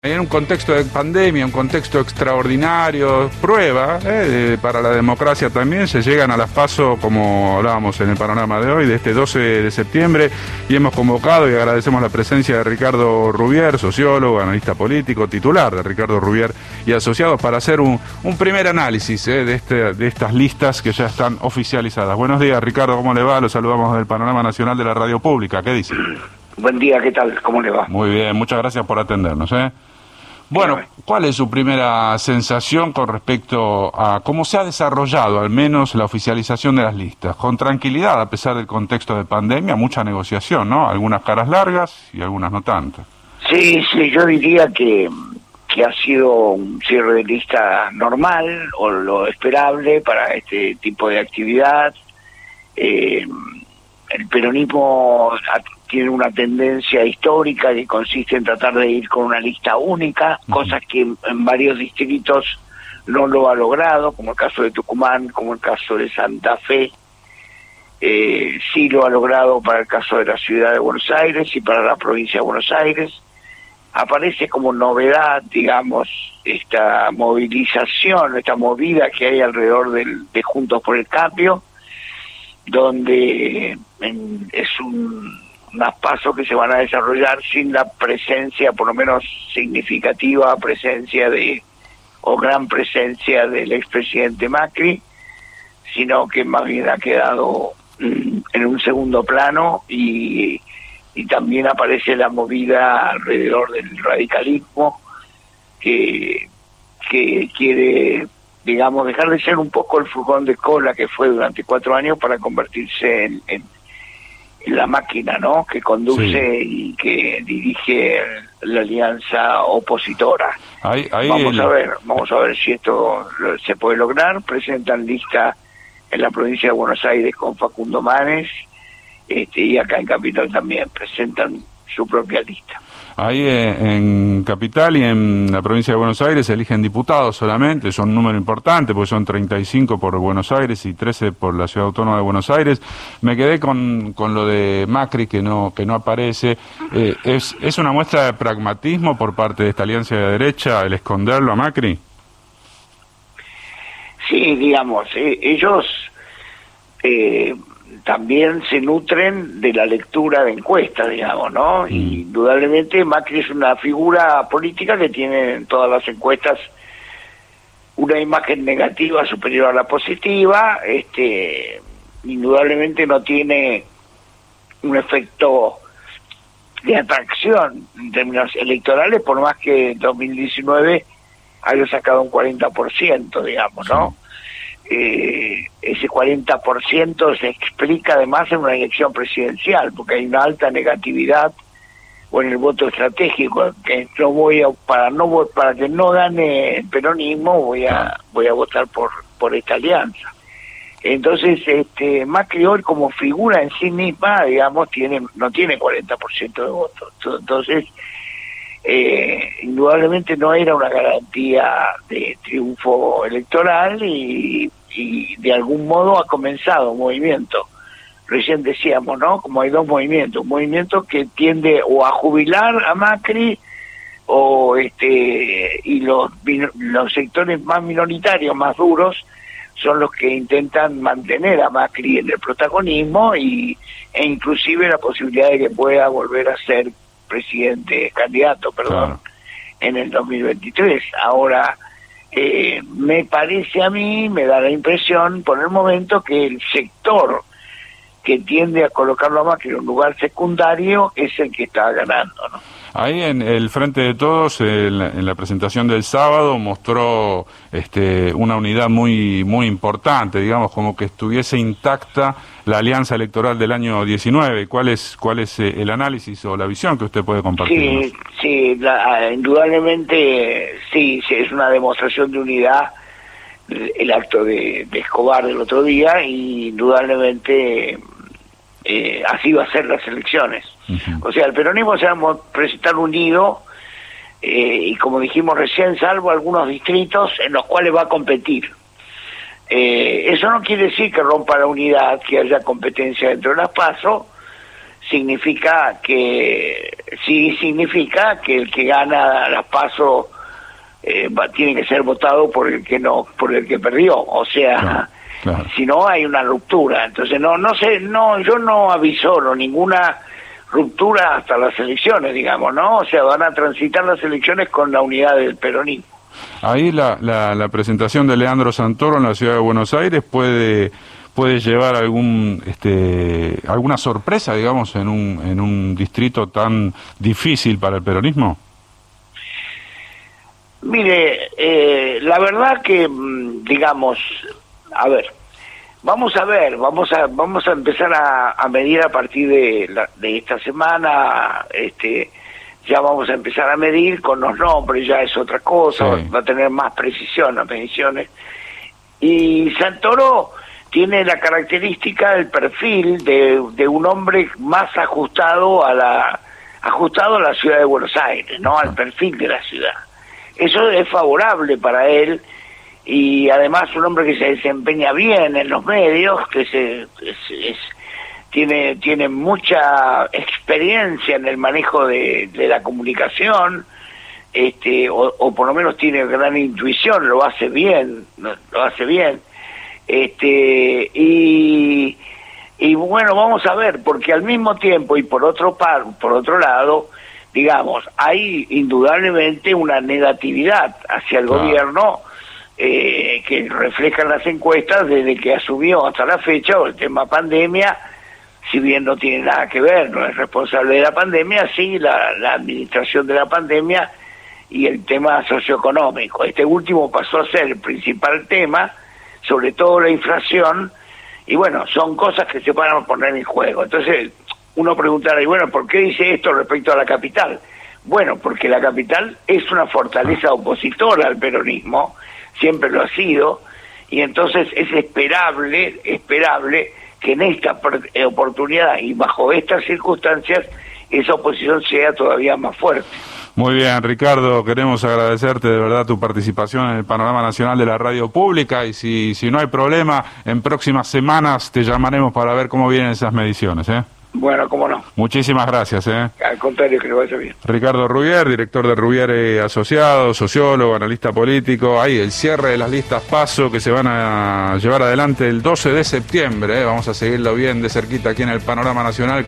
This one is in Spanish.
En un contexto de pandemia, un contexto extraordinario, prueba para la democracia también, se llegan a las PASO, como hablábamos en el panorama de hoy, de este 12 de septiembre, y hemos convocado y agradecemos la presencia de Ricardo Rubier, sociólogo, analista político, titular de Ricardo Rubier y Asociados, para hacer un primer análisis de estas listas que ya están oficializadas. Buenos días, Ricardo, ¿cómo le va? Lo saludamos del Panorama Nacional de la Radio Pública. ¿Qué dice? Buen día, ¿qué tal? ¿Cómo le va? Muy bien, muchas gracias por atendernos. Bueno, ¿cuál es su primera sensación con respecto a cómo se ha desarrollado al menos la oficialización de las listas? Con tranquilidad, a pesar del contexto de pandemia, mucha negociación, ¿no? Algunas caras largas y algunas no tanto. Sí, yo diría que ha sido un cierre de lista normal o lo esperable para este tipo de actividad. El peronismo tiene una tendencia histórica que consiste en tratar de ir con una lista única, cosas que en varios distritos no lo ha logrado, como el caso de Tucumán, como el caso de Santa Fe. Sí lo ha logrado para el caso de la ciudad de Buenos Aires y para la provincia de Buenos Aires. Aparece como novedad, digamos, esta movilización, esta movida que hay alrededor de Juntos por el Cambio, donde es unas pasos que se van a desarrollar sin la presencia, por lo menos significativa presencia o gran presencia del expresidente Macri, sino que más bien ha quedado en un segundo plano y también aparece la movida alrededor del radicalismo que quiere, digamos, dejar de ser un poco el furgón de cola que fue durante 4 años para convertirse en la máquina, ¿no?, que conduce y que dirige la alianza opositora. Vamos a ver si esto se puede lograr. Presentan lista en la provincia de Buenos Aires con Facundo Manes, y acá en Capital también presentan su propia lista. Ahí en Capital y en la provincia de Buenos Aires se eligen diputados solamente, son un número importante, porque son 35 por Buenos Aires y 13 por la Ciudad Autónoma de Buenos Aires. Me quedé con lo de Macri, que no aparece. ¿Es una muestra de pragmatismo por parte de esta alianza de derecha el esconderlo a Macri? Sí, digamos, ellos también se nutren de la lectura de encuestas, digamos, ¿no? Y indudablemente Macri es una figura política que tiene en todas las encuestas una imagen negativa superior a la positiva. Indudablemente no tiene un efecto de atracción en términos electorales, por más que en 2019 haya sacado un 40%, digamos, ¿no? Ese 40% se explica además en una elección presidencial, porque hay una alta negatividad o en el voto estratégico, que para que no gane el peronismo voy a votar por esta alianza. Entonces, Macri hoy como figura en sí misma, digamos, no tiene 40% de votos. Entonces, indudablemente no era una garantía de triunfo electoral y de algún modo ha comenzado un movimiento. Recién decíamos, ¿no?, como hay dos movimientos, un movimiento que tiende o a jubilar a Macri y los sectores más minoritarios, más duros, son los que intentan mantener a Macri en el protagonismo e inclusive la posibilidad de que pueda volver a ser candidato, en el 2023. Ahora, me parece a mí, me da la impresión por el momento que el sector que tiende a colocarlo a Macri en un lugar secundario es el que está ganando, ¿no? Ahí en el Frente de Todos, en la presentación del sábado, mostró una unidad muy muy importante, digamos, como que estuviese intacta la alianza electoral del año 19. ¿Cuál es el análisis o la visión que usted puede compartir? Sí, indudablemente sí, es una demostración de unidad el acto de Escobar del otro día, y indudablemente así va a ser las elecciones. O sea, el peronismo se va a presentar unido, y como dijimos recién, salvo algunos distritos en los cuales va a competir. Eso no quiere decir que rompa la unidad, que haya competencia dentro de las PASO, significa que el que gana las PASO tiene que ser votado por el que perdió, o sea, claro. Si no hay una ruptura. Entonces yo no avisoro ninguna ruptura hasta las elecciones, digamos, ¿no? O sea, van a transitar las elecciones con la unidad del peronismo. Ahí la presentación de Leandro Santoro en la ciudad de Buenos Aires puede llevar alguna sorpresa, digamos, en un distrito tan difícil para el peronismo. Mire, la verdad que, digamos, a ver, vamos a empezar a medir a partir de esta semana, ya vamos a empezar a medir con los nombres, ya es otra cosa, sí. Va a tener más precisión las mediciones. Y Santoro tiene la característica del perfil de un hombre más ajustado a la ciudad de Buenos Aires, ¿no? Al perfil de la ciudad. Eso es favorable para él, y además un hombre que se desempeña bien en los medios, que tiene mucha experiencia en el manejo de la comunicación, o por lo menos tiene gran intuición, lo hace bien. Y bueno, vamos a ver, porque al mismo tiempo y por otro lado, digamos, hay indudablemente una negatividad hacia el gobierno que reflejan las encuestas desde que asumió hasta la fecha, o el tema pandemia, si bien no tiene nada que ver, no es responsable de la pandemia, sí la administración de la pandemia y el tema socioeconómico. Este último pasó a ser el principal tema, sobre todo la inflación, y bueno, son cosas que se van a poner en juego. Entonces uno preguntará, y bueno, ¿por qué dice esto respecto a la capital? Bueno, porque la capital es una fortaleza opositora al peronismo, siempre lo ha sido, y entonces es esperable que en esta oportunidad y bajo estas circunstancias esa oposición sea todavía más fuerte. Muy bien, Ricardo, queremos agradecerte de verdad tu participación en el Panorama Nacional de la Radio Pública, y si no hay problema, en próximas semanas te llamaremos para ver cómo vienen esas mediciones, ¿eh? Bueno, cómo no. Muchísimas gracias, ¿eh? Al contrario, que le vaya bien. Ricardo Rubier, director de Rubier Asociados, sociólogo, analista político. Ahí el cierre de las listas PASO que se van a llevar adelante el 12 de septiembre, ¿eh? Vamos a seguirlo bien de cerquita aquí en el Panorama Nacional.